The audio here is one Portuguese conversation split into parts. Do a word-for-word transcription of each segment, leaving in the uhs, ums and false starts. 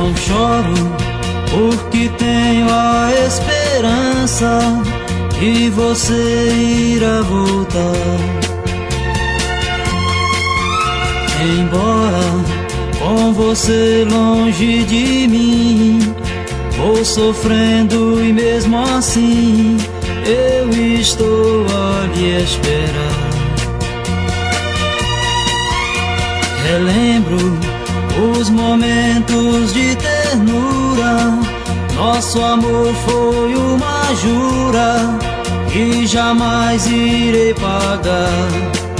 Não choro porque tenho a esperança que você irá voltar. Embora com você longe de mim, vou sofrendo e mesmo assim eu estou a lhe esperar. Relembro os momentos de ternura, nosso amor foi uma jura que jamais irei pagar.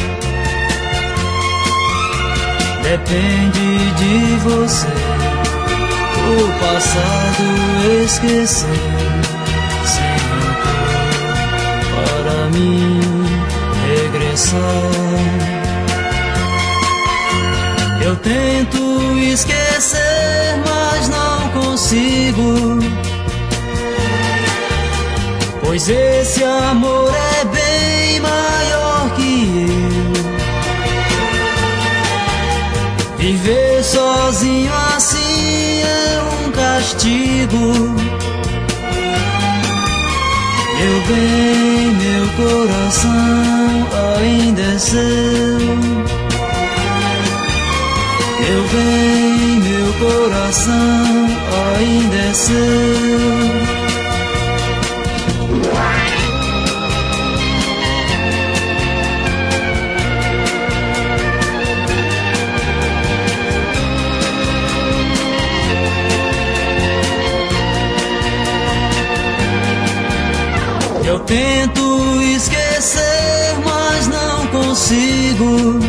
Depende de você o passado esquecer, sem amor para mim regressar. Eu tento esquecer, mas não consigo, pois esse amor é bem maior que eu. Viver sozinho assim é um castigo. Meu bem, meu coração ainda é seu. Meu bem, meu coração ainda é seu. Eu tento esquecer, mas não consigo,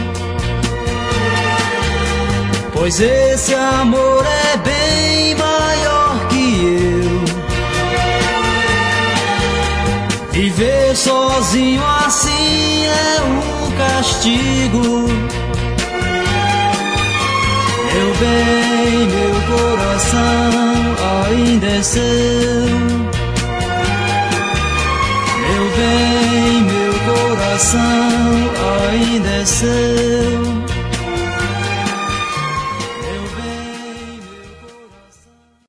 pois esse amor é bem maior que eu. Viver sozinho assim é um castigo. Meu bem, meu coração ainda é seu. Meu bem, meu coração ainda é seu.